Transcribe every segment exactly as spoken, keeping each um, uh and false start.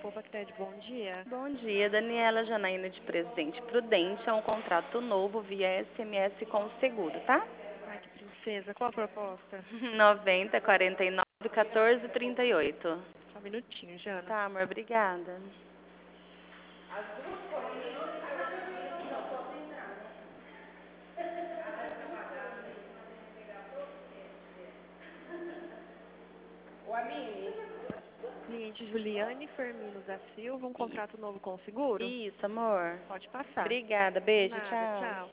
Povacred, bom dia. Bom dia, Daniela Janaína de Presidente Prudente. É um contrato novo via S M S com seguro, tá? Ai, que princesa. Qual a proposta? noventa, quarenta e nove, quatorze, trinta e oito. Só um minutinho, Jana. Tá, amor, obrigada. Cliente Juliane Fermino da Silva, um contrato novo com seguro? Isso, amor. Pode passar. Obrigada, beijo, Nada, tchau. tchau.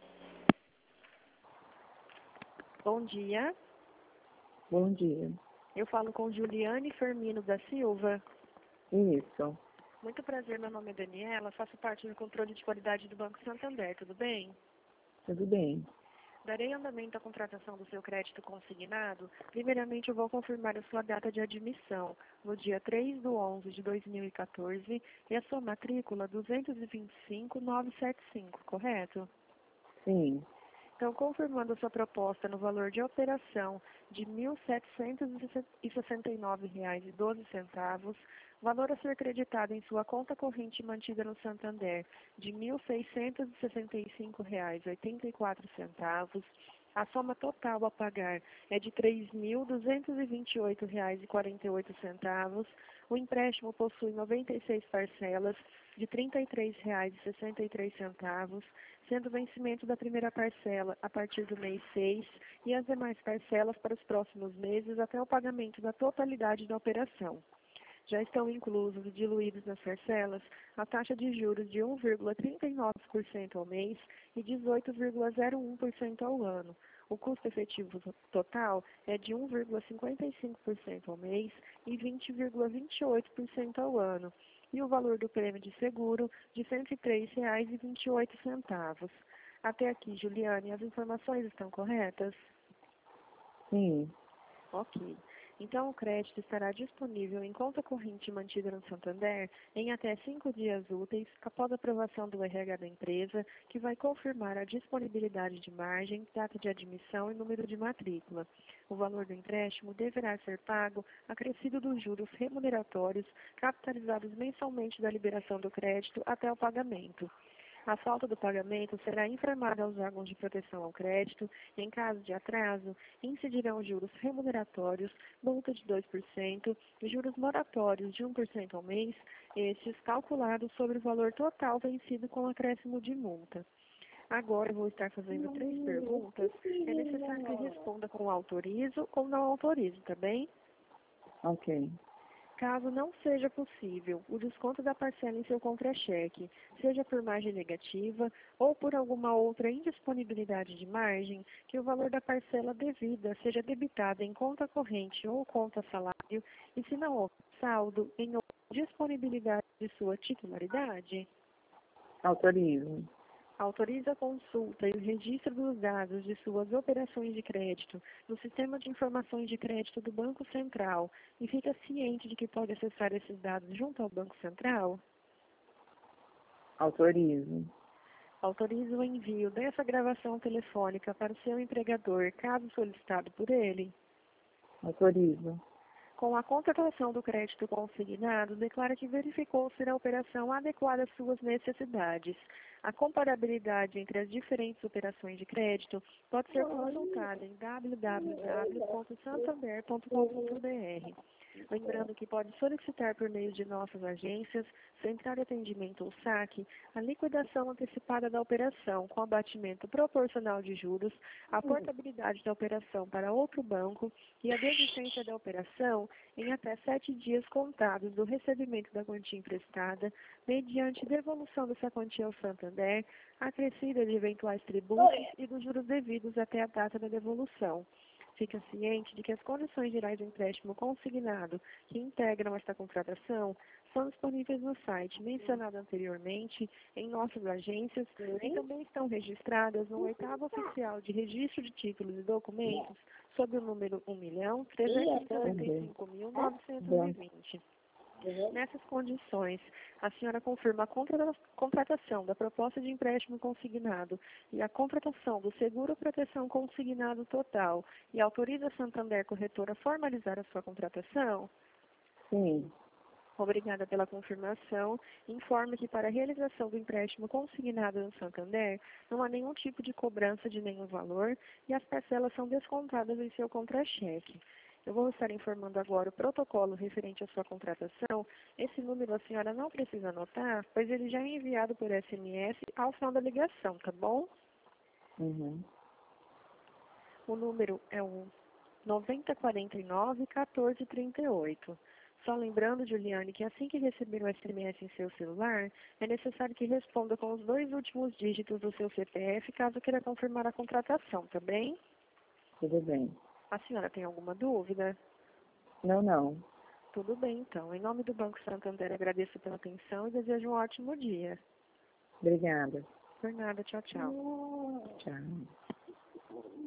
Bom dia. Bom dia. Eu falo com Juliane Fermino da Silva. Isso, Muito prazer, meu nome é Daniela, faço parte do controle de qualidade do Banco Santander, tudo bem? tudo bem. Darei andamento à contratação do seu crédito consignado. Primeiramente, eu vou confirmar a sua data de admissão, no dia três de onze de dois mil e quatorze, e a sua matrícula duzentos e vinte e cinco mil novecentos e setenta e cinco, correto? Sim, Então, confirmando a sua proposta no valor de operação de mil setecentos e sessenta e nove reais e doze centavos, valor a ser creditado em sua conta corrente mantida no Santander de mil seiscentos e sessenta e cinco reais e oitenta e quatro centavos, a soma total a pagar é de três mil duzentos e vinte e oito reais e quarenta e oito centavos. O empréstimo possui noventa e seis parcelas de trinta e três reais e sessenta e três centavos, sendo o vencimento da primeira parcela a partir do mês seis e as demais parcelas para os próximos meses até o pagamento da totalidade da operação. Já estão inclusos e diluídos nas parcelas a taxa de juros de um vírgula trinta e nove por cento ao mês e dezoito vírgula zero um por cento ao ano. O custo efetivo total é de um vírgula cinquenta e cinco por cento ao mês e vinte vírgula vinte e oito por cento ao ano. E o valor do prêmio de seguro de cento e três reais e vinte e oito centavos. Até aqui, Juliane, as informações estão corretas? sim, Ok. Então, o crédito estará disponível em conta corrente mantida no Santander em até cinco dias úteis após a aprovação do R H da empresa, que vai confirmar a disponibilidade de margem, data de admissão e número de matrícula. O valor do empréstimo deverá ser pago acrescido dos juros remuneratórios capitalizados mensalmente da liberação do crédito até o pagamento. A falta do pagamento será informada aos órgãos de proteção ao crédito. Em caso de atraso, incidirão juros remuneratórios, multa de dois por cento e juros moratórios de um por cento ao mês, estes calculados sobre o valor total vencido com acréscimo de multa. Agora eu vou estar fazendo três perguntas. É necessário que responda com autorizo ou não autorizo, tá bem? ok. Caso não seja possível o desconto da parcela em seu contra-cheque, seja por margem negativa ou por alguma outra indisponibilidade de margem, que o valor da parcela devida seja debitado em conta corrente ou conta salário e, se não houver saldo, em outra disponibilidade de sua titularidade. Autorizo. Autoriza a consulta e o registro dos dados de suas operações de crédito no Sistema de Informações de Crédito do Banco Central e fica ciente de que pode acessar esses dados junto ao Banco Central? Autorizo. Autoriza o envio dessa gravação telefônica para o seu empregador, caso solicitado por ele? Autorizo. Com a contratação do crédito consignado, declara que verificou ser a operação adequada às suas necessidades. A comparabilidade entre as diferentes operações de crédito pode ser consultada em w w w ponto santander ponto com ponto b r. Lembrando que pode solicitar por meio de nossas agências, Central de Atendimento ou saque, a liquidação antecipada da operação com abatimento proporcional de juros, a portabilidade da operação para outro banco e a desistência da operação em até sete dias contados do recebimento da quantia emprestada, mediante devolução dessa quantia ao Santander, acrescida de eventuais tributos e dos juros devidos até a data da devolução. Fica ciente de que as condições gerais do empréstimo consignado que integram esta contratação são disponíveis no site mencionado anteriormente, em nossas agências, e também estão registradas no oitavo oficial de registro de títulos e documentos sob o número um milhão trezentos e noventa e cinco mil novecentos e vinte. Nessas condições, a senhora confirma a contra- contratação da proposta de empréstimo consignado e a contratação do seguro proteção consignado total e autoriza a Santander Corretora a formalizar a sua contratação? Sim, Obrigada pela confirmação. Informo que para a realização do empréstimo consignado no Santander, não há nenhum tipo de cobrança de nenhum valor e as parcelas são descontadas em seu contra-cheque. Eu vou estar informando agora o protocolo referente à sua contratação. Esse número a senhora não precisa anotar, pois ele já é enviado por S M S ao final da ligação, tá bom? Uhum. O número é o noventa quarenta e nove, quatorze trinta e oito. Só lembrando, Juliane, que assim que receber o S M S em seu celular, é necessário que responda com os dois últimos dígitos do seu C P F, caso queira confirmar a contratação, tá bem? Tudo bem. A senhora tem alguma dúvida? Não, não. Tudo bem, então. Em nome do Banco Santander, agradeço pela atenção e desejo um ótimo dia. Obrigada. Por nada, tchau, tchau. Tchau.